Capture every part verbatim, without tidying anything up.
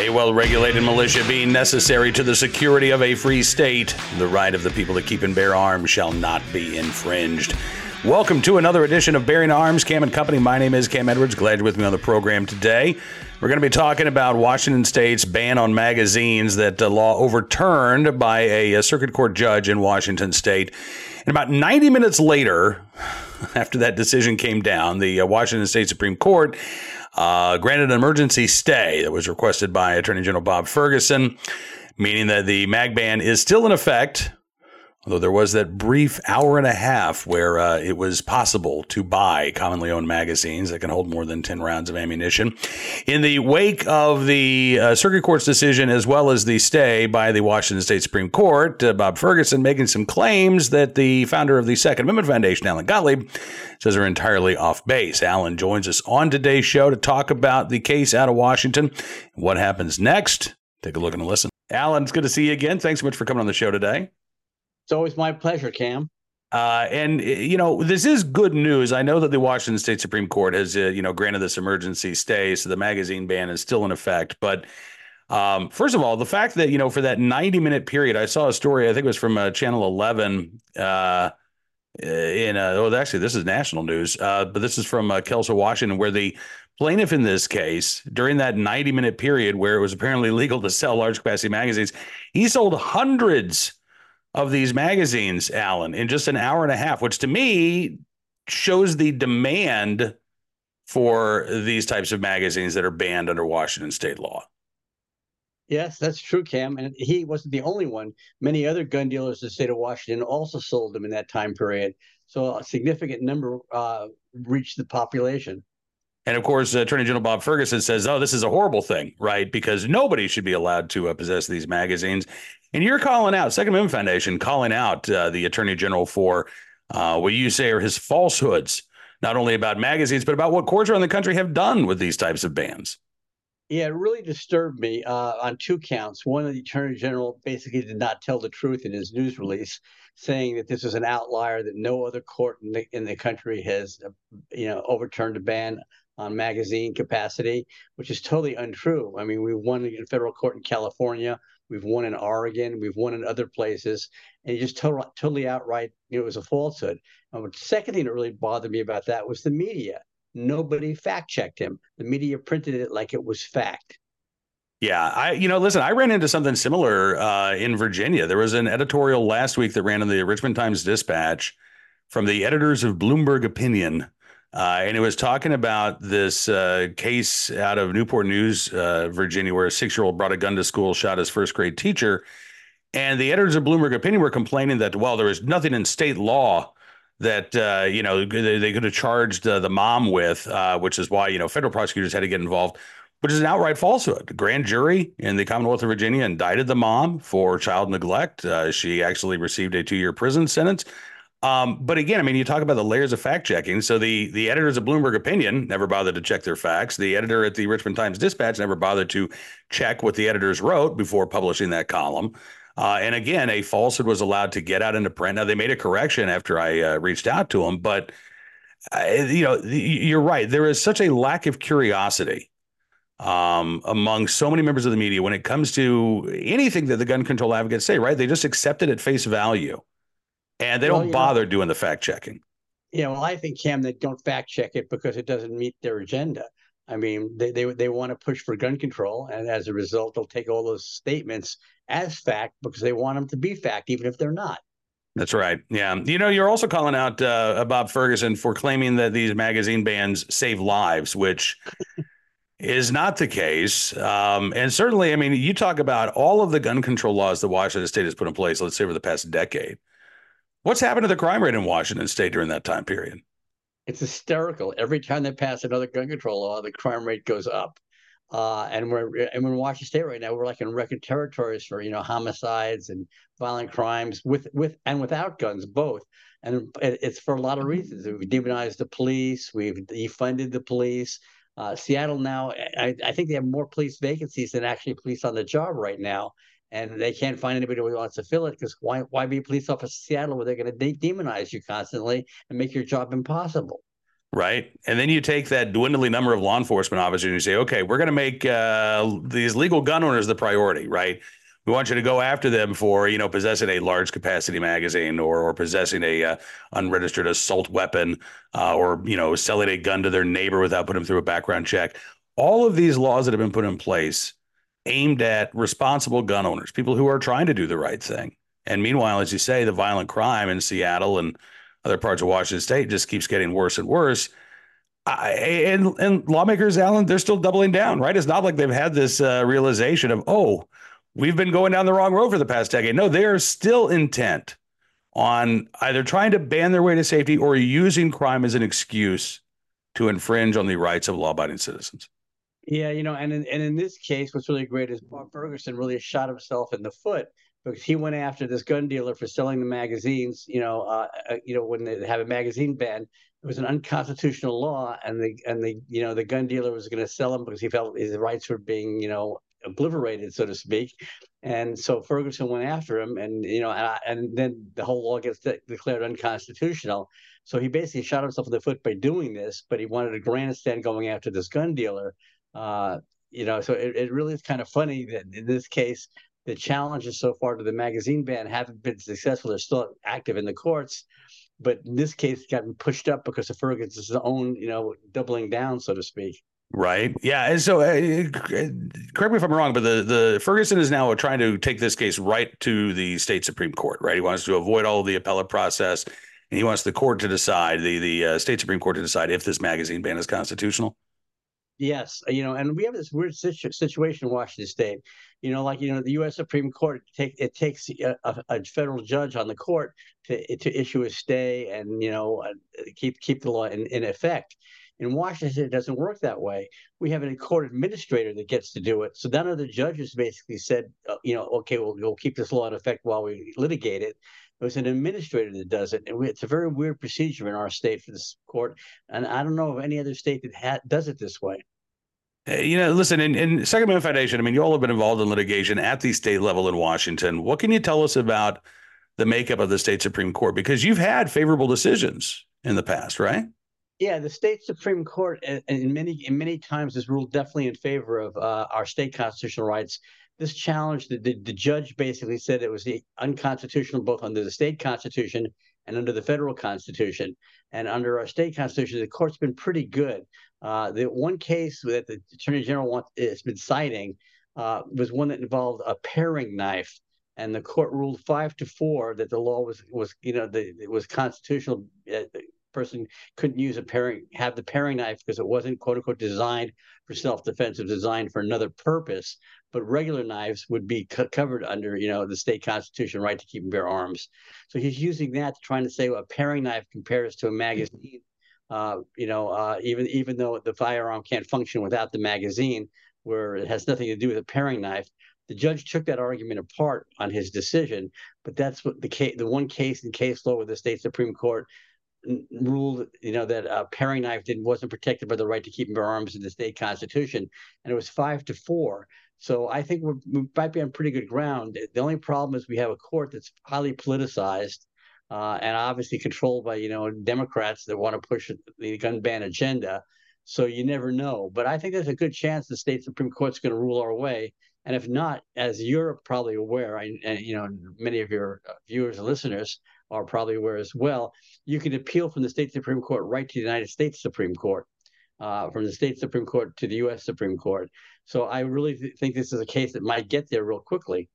A well-regulated militia being necessary to the security of a free state, the right of the people to keep and bear arms shall not be infringed. Welcome to another edition of Bearing Arms, Cam and Company. My name is Cam Edwards. Glad you're with me on the program today. We're going to be talking about Washington State's ban on magazines, that the law overturned by a, a circuit court judge in Washington State. And about ninety minutes later, after that decision came down, the uh, Washington State Supreme Court uh, granted an emergency stay that was requested by Attorney General Bob Ferguson, meaning that the mag ban is still in effect. Although there was that brief hour and a half where uh, it was possible to buy commonly owned magazines that can hold more than ten rounds of ammunition. In the wake of the uh, Circuit Court's decision, as well as the stay by the Washington State Supreme Court, uh, Bob Ferguson making some claims that the founder of the Second Amendment Foundation, Alan Gottlieb, says are entirely off base. Alan joins us on today's show to talk about the case out of Washington. What happens next? Take a look and listen. Alan, it's good to see you again. Thanks so much for coming on the show today. It's always my pleasure, Cam. Uh, and, you know, this is good news. I know that the Washington State Supreme Court has, uh, you know, granted this emergency stay, so the magazine ban is still in effect. But um, first of all, the fact that, you know, for that ninety minute period, I saw a story, I think it was from uh, Channel eleven uh, in, uh, oh, actually, this is national news, uh, but this is from uh, Kelso, Washington, where the plaintiff in this case, during that ninety minute period where it was apparently legal to sell large capacity magazines, he sold hundreds of these magazines, Alan, in just an hour and a half, which to me shows the demand for these types of magazines that are banned under Washington state law. Yes, that's true, Cam. And he wasn't the only one. Many other gun dealers in the state of Washington also sold them in that time period. So a significant number uh, reached the population. And of course, Attorney General Bob Ferguson says, oh, this is a horrible thing, right? Because nobody should be allowed to uh, possess these magazines. And you're calling out, Second Amendment Foundation, calling out uh, the Attorney General for uh, what you say are his falsehoods, not only about magazines, but about what courts around the country have done with these types of bans. Yeah, it really disturbed me uh, on two counts. One, the Attorney General basically did not tell the truth in his news release, saying that this is an outlier, that no other court in the, in the country has, uh, you know, overturned a ban on magazine capacity, which is totally untrue. I mean, we won in federal court in California. We've won in Oregon. We've won in other places. And he just totally, totally outright, you know, it was a falsehood. And the second thing that really bothered me about that was the media. Nobody fact-checked him. The media printed it like it was fact. Yeah, I, you know, listen, I ran into something similar uh, in Virginia. There was an editorial last week that ran in the Richmond Times-Dispatch from the editors of Bloomberg Opinion. Uh, and it was talking about this uh, case out of Newport News, uh, Virginia, where a six-year-old brought a gun to school, shot his first grade teacher. And the editors of Bloomberg Opinion were complaining that, well, there was nothing in state law that, uh, you know, they, they could have charged uh, the mom with, uh, which is why, you know, federal prosecutors had to get involved, which is an outright falsehood. The grand jury in the Commonwealth of Virginia indicted the mom for child neglect. Uh, she actually received a two-year prison sentence. Um, but again, I mean, you talk about the layers of fact checking. So the the editors of Bloomberg Opinion never bothered to check their facts. The editor at the Richmond Times-Dispatch never bothered to check what the editors wrote before publishing that column. Uh, and again, a falsehood was allowed to get out into print. Now, they made a correction after I uh, reached out to them. But, uh, you know, you're right. There is such a lack of curiosity um, among so many members of the media when it comes to anything that the gun control advocates say, right? They just accept it at face value. And they well, don't bother know, doing the fact checking. Yeah, well, I think, Cam, they don't fact check it because it doesn't meet their agenda. I mean, they, they they want to push for gun control, and as a result, they'll take all those statements as fact because they want them to be fact, even if they're not. That's right. Yeah. You know, you're also calling out uh, Bob Ferguson for claiming that these magazine bans save lives, which is not the case. Um, and certainly, I mean, you talk about all of the gun control laws that Washington State has put in place, let's say over the past decade. What's happened to the crime rate in Washington State during that time period? It's hysterical. Every time they pass another gun control law, the crime rate goes up. Uh, and we're and we're in Washington State right now. We're like in record territories for, you know, homicides and violent crimes with with and without guns, both. And it's for a lot of reasons. We've demonized the police. We've defunded the police. Uh, Seattle now, I, I think they have more police vacancies than actually police on the job right now. And they can't find anybody who wants to fill it because why why be a police officer in Seattle where they're going to de- demonize you constantly and make your job impossible? right? And then you take that dwindling number of law enforcement officers and you say, okay, we're going to make uh, these legal gun owners the priority, right? We want you to go after them for, you know, possessing a large capacity magazine or, or possessing a uh, unregistered assault weapon uh, or, you know, selling a gun to their neighbor without putting them through a background check. All of these laws that have been put in place aimed at responsible gun owners, people who are trying to do the right thing. And meanwhile, as you say, the violent crime in Seattle and other parts of Washington State just keeps getting worse and worse. I, and and lawmakers, Alan, they're still doubling down, right? It's not like they've had this uh, realization of, oh, we've been going down the wrong road for the past decade. No, they are still intent on either trying to ban their way to safety or using crime as an excuse to infringe on the rights of law-abiding citizens. Yeah, you know, and in, and in this case, what's really great is Bob Ferguson really shot himself in the foot because he went after this gun dealer for selling the magazines. You know, uh, uh, you know, when they have a magazine ban, it was an unconstitutional law, and the and the you know the gun dealer was going to sell them because he felt his rights were being you know obliterated, so to speak. And so Ferguson went after him, and you know, and, I, and then the whole law gets de- declared unconstitutional. So he basically shot himself in the foot by doing this, but he wanted a grandstand going after this gun dealer. Uh, you know, so it, it really is kind of funny that in this case, the challenges so far to the magazine ban haven't been successful. They're still active in the courts, but in this case, gotten pushed up because of Ferguson's own, you know, doubling down, so to speak. Right. Yeah. And so, uh, correct me if I'm wrong, but the, the Ferguson is now trying to take this case right to the state Supreme Court, right? He wants to avoid all of the appellate process, and he wants the court to decide, the the uh, state Supreme Court to decide if this magazine ban is constitutional. Yes, you know, and we have this weird situ- situation in Washington State. You know, like you know, the U S Supreme Court take it takes a, a, a federal judge on the court to to issue a stay and you know uh, keep keep the law in, in effect. In Washington, it doesn't work that way. We have a court administrator that gets to do it. So none of the judges basically said, uh, you know, okay, we'll, we'll keep this law in effect while we litigate it. It was an administrator that does it, and we, it's a very weird procedure in our state for this court. And I don't know of any other state that ha- does it this way. Uh, You know, listen, in, in Second Amendment Foundation, I mean, you all have been involved in litigation at the state level in Washington. What can you tell us about the makeup of the state Supreme Court? Because you've had favorable decisions in the past, right? Yeah, the state Supreme Court, and in many in many times, has ruled definitely in favor of uh, our state constitutional rights. This challenge, the, the, the judge basically said it was the unconstitutional both under the state constitution and under the federal constitution. And under our state constitution, the court's been pretty good. Uh, the one case that the attorney general wants, has been citing uh, was one that involved a paring knife, and the court ruled five to four that the law was was you know the, it was constitutional. Uh, person couldn't use a paring have the paring knife because it wasn't quote unquote designed for self-defense, it was designed for another purpose. But regular knives would be co- covered under you know the state constitution right to keep and bear arms. So he's using that to trying to say well, a paring knife compares to a magazine. Uh, you know, uh, even even though the firearm can't function without the magazine, where it has nothing to do with a paring knife. The judge took that argument apart on his decision, but that's what the case, the one case in case law with the state Supreme Court ruled, you know, that a paring knife didn't wasn't protected by the right to keep and bear arms in the state constitution, and it was five to four. So I think we're, we might be on pretty good ground. The only problem is we have a court that's highly politicized uh, and obviously controlled by you know Democrats that want to push the gun ban agenda. So you never know. But I think there's a good chance the state Supreme Court's going to rule our way. And if not, as you're probably aware, I, and you know many of your viewers and listeners are probably aware as well, you can appeal from the state Supreme Court right to the United States Supreme Court, uh, from the state Supreme Court to the U S Supreme Court. So I really th- think this is a case that might get there real quickly.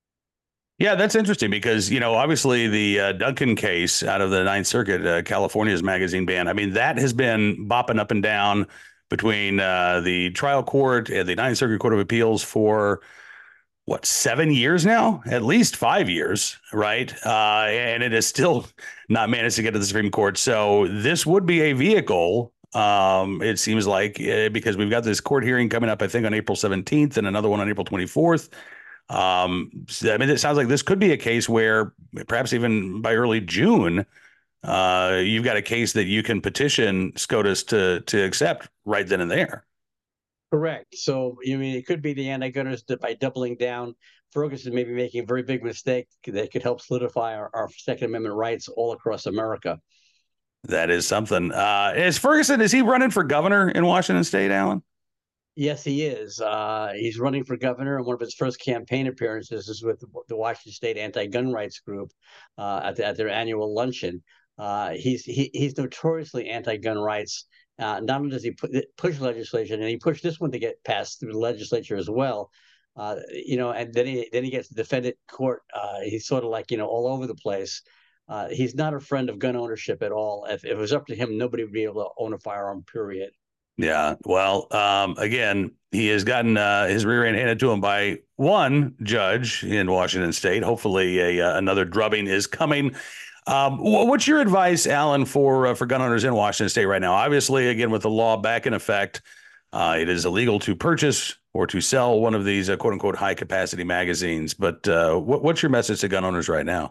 Yeah, that's interesting because, you know, obviously the uh, Duncan case out of the Ninth Circuit, uh, California's magazine ban, I mean, that has been bopping up and down between uh, the trial court and the Ninth Circuit Court of Appeals for what, seven years now, at least five years, right? Uh, and it has still not managed to get to the Supreme Court. So this would be a vehicle. Um, it seems like uh, because we've got this court hearing coming up, I think on April seventeenth and another one on April twenty-fourth. Um, so, I mean, it sounds like this could be a case where perhaps even by early June, uh, you've got a case that you can petition SCOTUS to to accept right then and there. Correct. So, you mean, it could be the anti-gunners that by doubling down, Ferguson may be making a very big mistake that could help solidify our, our Second Amendment rights all across America. That is something. Uh, is Ferguson, is he running for governor in Washington State, Alan? Yes, he is. Uh, he's running for governor, and one of his first campaign appearances is with the Washington State Anti-Gun Rights Group uh, at, the, at their annual luncheon. Uh, he's he, he's notoriously anti-gun rights. Uh, not only does he put, push legislation, and he pushed this one to get passed through the legislature as well. Uh, you know, and then he then he gets to defend it in court. Uh, he's sort of like you know all over the place. Uh, he's not a friend of gun ownership at all. If, if it was up to him, nobody would be able to own a firearm. Period. Yeah. Well, um, again, he has gotten uh, his rear end handed to him by one judge in Washington State. Hopefully, a, uh, another drubbing is coming. Um, what's your advice, Alan, for uh, for gun owners in Washington State right now? Obviously, again, with the law back in effect, uh, it is illegal to purchase or to sell one of these uh, quote unquote high capacity magazines. But uh, what, what's your message to gun owners right now?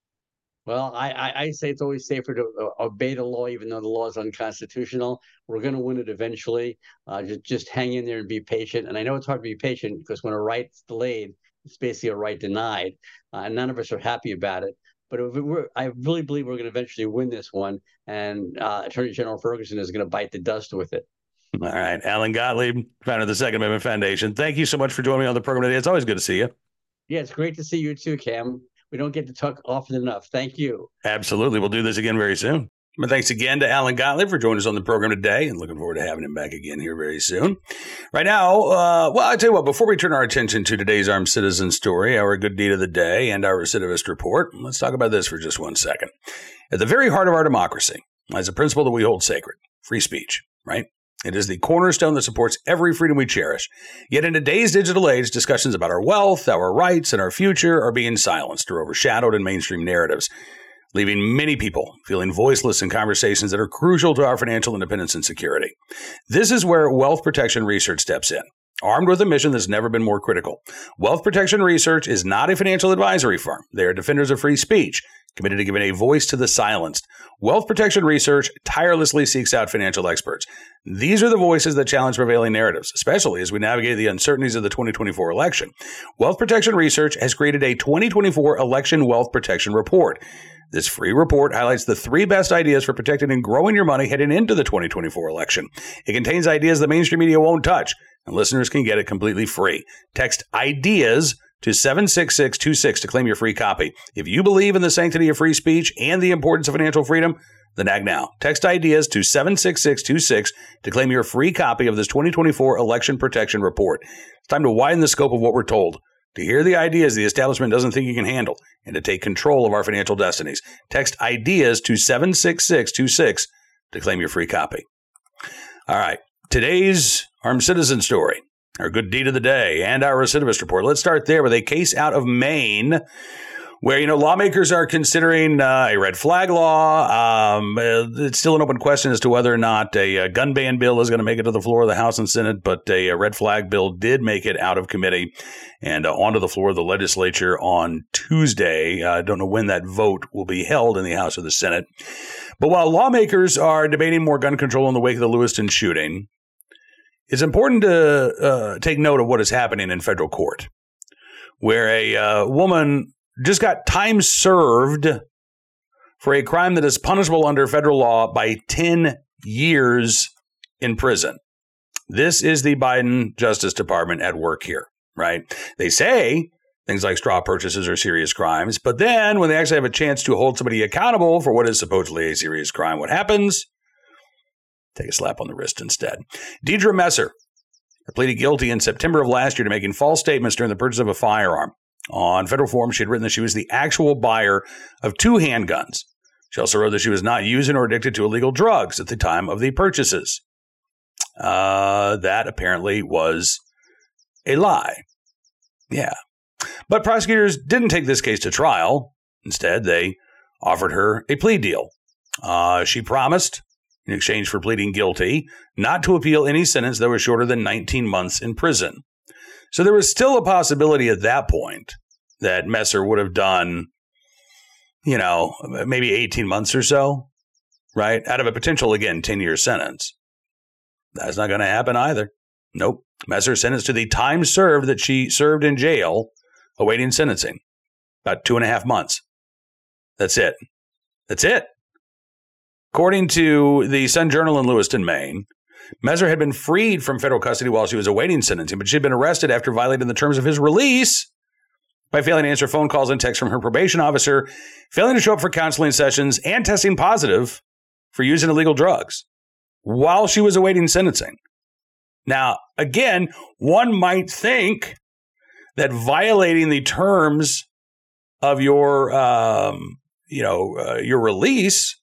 Well, I, I, I say it's always safer to uh, obey the law, even though the law is unconstitutional. We're going to win it eventually. Uh, just, just hang in there and be patient. And I know it's hard to be patient because when a right's delayed, it's basically a right denied. Uh, and none of us are happy about it. But if we're, I really believe we're going to eventually win this one. And uh, Attorney General Ferguson is going to bite the dust with it. All right. Alan Gottlieb, founder of the Second Amendment Foundation. Thank you so much for joining me on the program today. It's always good to see you. Yeah, it's great to see you too, Cam. We don't get to talk often enough. Thank you. Absolutely. We'll do this again very soon. But thanks again to Alan Gottlieb for joining us on the program today, and looking forward to having him back again here very soon. Right now, uh, well, I tell you what, before we turn our attention to today's Armed Citizen story, our good deed of the day, and our recidivist report, let's talk about this for just one second. At the very heart of our democracy lies a principle that we hold sacred, free speech, right? It is the cornerstone that supports every freedom we cherish. Yet in today's digital age, discussions about our wealth, our rights, and our future are being silenced or overshadowed in mainstream narratives, leaving many people feeling voiceless in conversations that are crucial to our financial independence and security. This is where Wealth Protection Research steps in, armed with a mission that's never been more critical. Wealth Protection Research is not a financial advisory firm. They are defenders of free speech, committed to giving a voice to the silenced. Wealth Protection Research tirelessly seeks out financial experts. These are the voices that challenge prevailing narratives, especially as we navigate the uncertainties of the twenty twenty-four election. Wealth Protection Research has created a twenty twenty-four Election Wealth Protection Report. This free report highlights the three best ideas for protecting and growing your money heading into the twenty twenty-four election. It contains ideas the mainstream media won't touch, and listeners can get it completely free. Text IDEAS to seven six six two six to claim your free copy. If you believe in the sanctity of free speech and the importance of financial freedom, then act now. Text IDEAS to seven six six two six to claim your free copy of this twenty twenty-four Election Protection Report. It's time to widen the scope of what we're told, to hear the ideas the establishment doesn't think you can handle, and to take control of our financial destinies. Text IDEAS to seven six six two six to claim your free copy. All right, today's Armed Citizen story, our good deed of the day, and our recidivist report. Let's start there with a case out of Maine where, you know, lawmakers are considering uh, a red flag law. Um, it's still an open question as to whether or not a, a gun ban bill is going to make it to the floor of the House and Senate, but a, a red flag bill did make it out of committee and uh, onto the floor of the legislature on Tuesday. I uh, don't know when that vote will be held in the House or the Senate. But while lawmakers are debating more gun control in the wake of the Lewiston shooting, it's important to uh, take note of what is happening in federal court, where a uh, woman just got time served for a crime that is punishable under federal law by ten years in prison. This is the Biden Justice Department at work here, right? They say things like straw purchases are serious crimes, but then when they actually have a chance to hold somebody accountable for what is supposedly a serious crime, what happens? Take a slap on the wrist instead. Deidre Messer pleaded guilty in September of last year to making false statements during the purchase of a firearm. On federal forms, she had written that she was the actual buyer of two handguns. She also wrote that she was not using or addicted to illegal drugs at the time of the purchases. Uh, that apparently was a lie. Yeah. But prosecutors didn't take this case to trial. Instead, they offered her a plea deal. Uh, she promised, in exchange for pleading guilty, not to appeal any sentence that was shorter than nineteen months in prison. So there was still a possibility at that point that Messer would have done, you know, maybe eighteen months or so, right? Out of a potential, again, ten-year sentence. That's not going to happen either. Nope. Messer sentenced to the time served that she served in jail awaiting sentencing. About two and a half months. That's it. That's it. According to the Sun Journal in Lewiston, Maine, Messer had been freed from federal custody while she was awaiting sentencing, but she had been arrested after violating the terms of his release by failing to answer phone calls and texts from her probation officer, failing to show up for counseling sessions, and testing positive for using illegal drugs while she was awaiting sentencing. Now, again, one might think that violating the terms of your, um, you know, uh, your release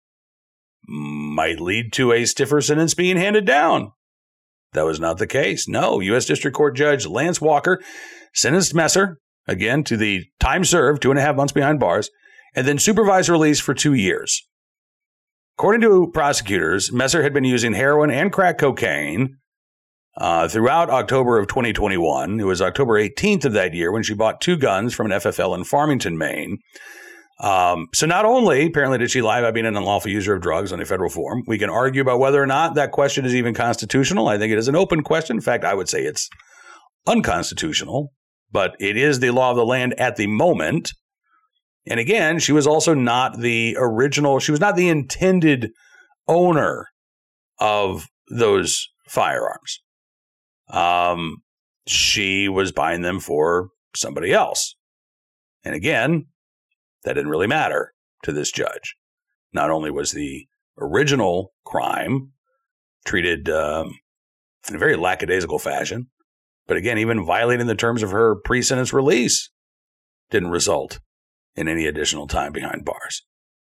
might lead to a stiffer sentence being handed down. That was not the case. No, U S District Court Judge Lance Walker sentenced Messer, again, to the time served, two and a half months behind bars, and then supervised release for two years. According to prosecutors, Messer had been using heroin and crack cocaine uh, throughout October of twenty twenty-one. It was October eighteenth of that year when she bought two guns from an F F L in Farmington, Maine. Um, so not only, apparently, did she lie about being an unlawful user of drugs on a federal form, we can argue about whether or not that question is even constitutional. I think it is an open question. In fact, I would say it's unconstitutional, but it is the law of the land at the moment. And again, she was also not the original, she was not the intended owner of those firearms. Um, she was buying them for somebody else. And again, that didn't really matter to this judge. Not only was the original crime treated um, in a very lackadaisical fashion, but again, even violating the terms of her pre-sentence release didn't result in any additional time behind bars.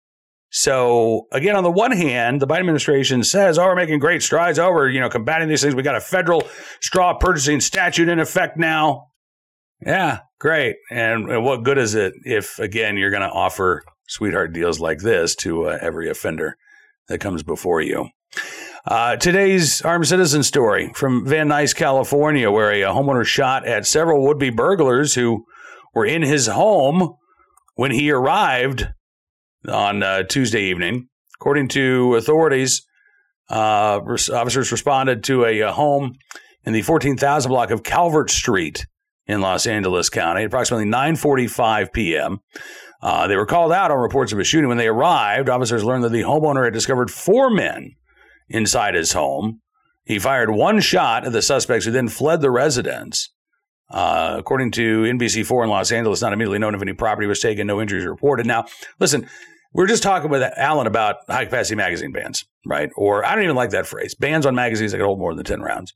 So again, on the one hand, the Biden administration says, oh, we're making great strides. Oh, we're, you know, combating these things. We got a federal straw purchasing statute in effect now. Yeah, great. And what good is it if, again, you're going to offer sweetheart deals like this to uh, every offender that comes before you? Uh, today's armed citizen story from Van Nuys, California, where a, a homeowner shot at several would-be burglars who were in his home when he arrived on uh, Tuesday evening. According to authorities, uh, officers responded to a, a home in the fourteen thousand block of Calvert Street in Los Angeles County at approximately nine forty-five p.m. Uh, they were called out on reports of a shooting. When they arrived, officers learned that the homeowner had discovered four men inside his home. He fired one shot at the suspects, who then fled the residence. Uh, according to N B C four in Los Angeles, not immediately known if any property was taken, no injuries reported. Now, listen, we're just talking with Alan about high-capacity magazine bans, right? Or I don't even like that phrase. Bans on magazines that can hold more than ten rounds.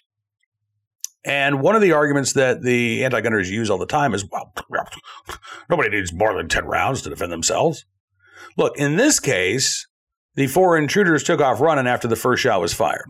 And one of the arguments that the anti-gunners use all the time is, well, nobody needs more than ten rounds to defend themselves. Look, in this case, the four intruders took off running after the first shot was fired.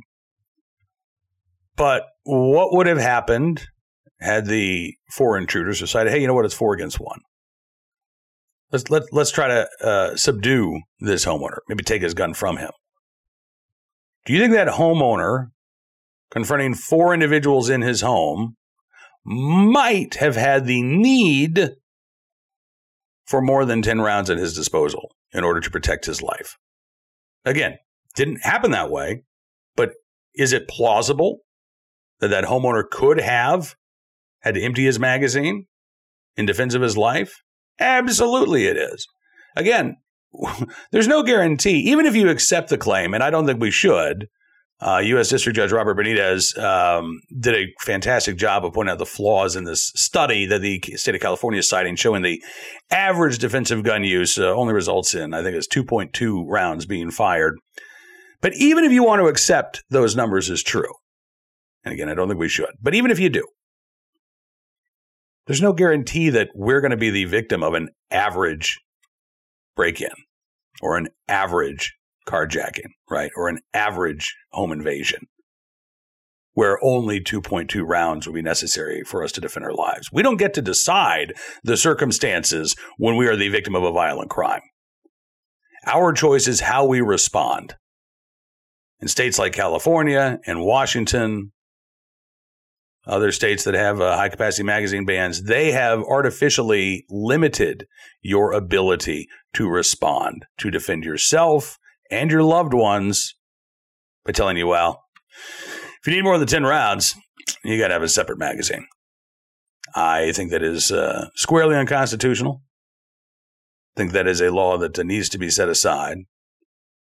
But what would have happened had the four intruders decided, hey, you know what, it's four against one. Let's let, let's try to uh, subdue this homeowner, maybe take his gun from him. Do you think that homeowner confronting four individuals in his home might have had the need for more than ten rounds at his disposal in order to protect his life? Again, didn't happen that way, but is it plausible that that homeowner could have had to empty his magazine in defense of his life? Absolutely it is. Again, there's no guarantee, even if you accept the claim, and I don't think we should. Uh, U S District Judge Robert Benitez um, did a fantastic job of pointing out the flaws in this study that the state of California is citing, showing the average defensive gun use uh, only results in, I think it's two point two rounds being fired. But even if you want to accept those numbers as true, and again, I don't think we should, but even if you do, there's no guarantee that we're going to be the victim of an average break-in or an average carjacking, right? Or an average home invasion where only two point two rounds will be necessary for us to defend our lives. We don't get to decide the circumstances when we are the victim of a violent crime. Our choice is how we respond. In states like California and Washington, other states that have uh, high-capacity magazine bans, they have artificially limited your ability to respond, to defend yourself and your loved ones by telling you, well, if you need more than ten rounds, you got to have a separate magazine. I think that is uh, squarely unconstitutional. I think that is a law that needs to be set aside.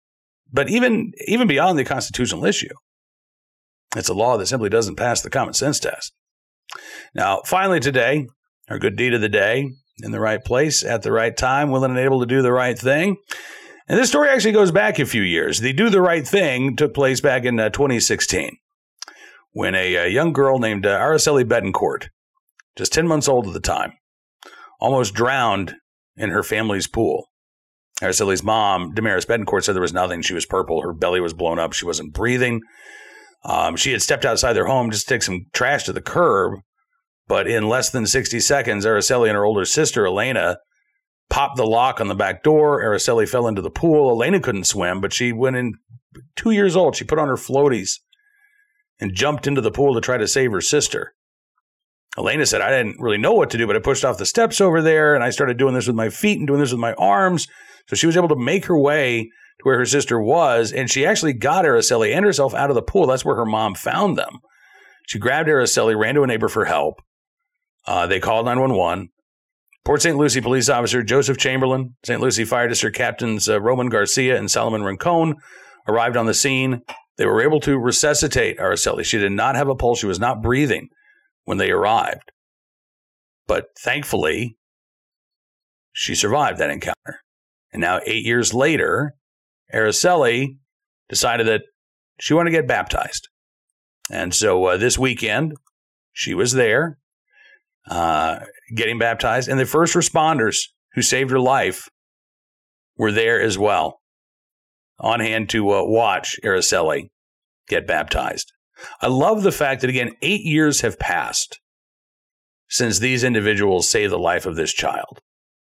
But even, even beyond the constitutional issue, it's a law that simply doesn't pass the common sense test. Now, finally today, our good deed of the day, in the right place, at the right time, willing and able to do the right thing. And this story actually goes back a few years. The do the right thing took place back in uh, twenty sixteen, when a, a young girl named uh, Araceli Betancourt, just ten months old at the time, almost drowned in her family's pool. Araceli's mom, Damaris Betancourt, said there was nothing. She was purple. Her belly was blown up. She wasn't breathing. Um, she had stepped outside their home just to take some trash to the curb. But in less than sixty seconds, Araceli and her older sister, Elena, popped the lock on the back door. Araceli fell into the pool. Elena couldn't swim, but she went in, two years old. She put on her floaties and jumped into the pool to try to save her sister. Elena said, I didn't really know what to do, but I pushed off the steps over there, and I started doing this with my feet and doing this with my arms. So she was able to make her way to where her sister was, and she actually got Araceli and herself out of the pool. That's where her mom found them. She grabbed Araceli, ran to a neighbor for help. Uh, they called nine one one. Port Saint Lucie police officer Joseph Chamberlain, Saint Lucie Fire District captains uh, Roman Garcia and Solomon Rincon arrived on the scene. They were able to resuscitate Araceli. She did not have a pulse. She was not breathing when they arrived. But thankfully, she survived that encounter. And now, eight years later, Araceli decided that she wanted to get baptized. And so uh, this weekend, she was there uh, getting baptized. And the first responders who saved her life were there as well, on hand to uh, watch Araceli get baptized. I love the fact that, again, eight years have passed since these individuals saved the life of this child.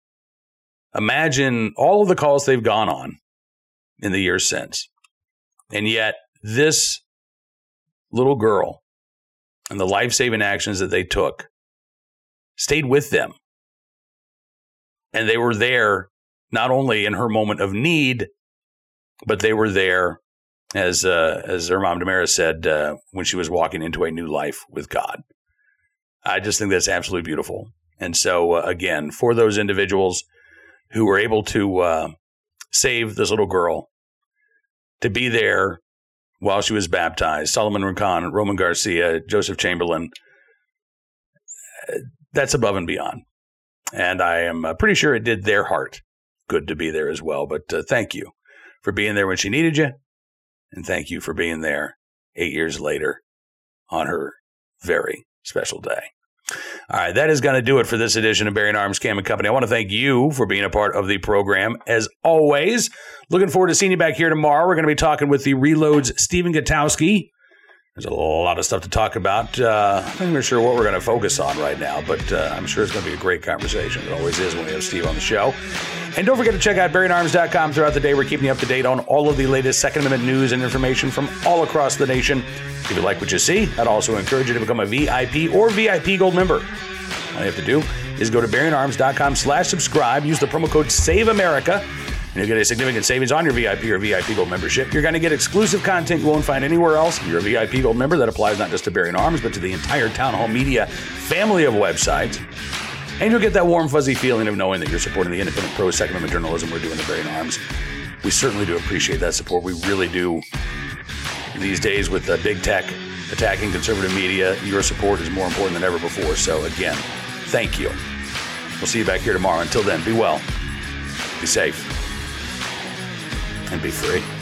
Imagine all of the calls they've gone on in the years since. And yet, this little girl and the life-saving actions that they took stayed with them. And they were there not only in her moment of need, but they were there, as uh, as her mom Damaris said, uh, when she was walking into a new life with God. I just think that's absolutely beautiful. And so, uh, again, for those individuals who were able to uh, save this little girl, to be there while she was baptized, Solomon Rincon, Roman Garcia, Joseph Chamberlain, that's above and beyond. And I am uh, pretty sure it did their heart good to be there as well. But uh, thank you for being there when she needed you. And thank you for being there eight years later on her very special day. All right, that is going to do it for this edition of Bearing Arms Cam and Company. I want to thank you for being a part of the program, as always. Looking forward to seeing you back here tomorrow. We're going to be talking with the Reload's Stephen Gutowski. There's a lot of stuff to talk about. Uh, I'm not even sure what we're going to focus on right now, but uh, I'm sure it's going to be a great conversation. It always is when we have Steve on the show. And don't forget to check out bearing arms dot com throughout the day. We're keeping you up to date on all of the latest Second Amendment news and information from all across the nation. If you like what you see, I'd also encourage you to become a V I P or V I P Gold member. All you have to do is go to bearing arms dot com slash subscribe. Use the promo code SAVEAMERICA. And you'll get a significant savings on your V I P or V I P Gold membership. You're going to get exclusive content you won't find anywhere else. You're a V I P Gold member. That applies not just to Bearing Arms, but to the entire Town Hall Media family of websites. And you'll get that warm, fuzzy feeling of knowing that you're supporting the independent pro Second Amendment journalism we're doing at Bearing Arms. We certainly do appreciate that support. We really do. These days with uh, big tech attacking conservative media, your support is more important than ever before. So again, thank you. We'll see you back here tomorrow. Until then, be well, be safe, and be free.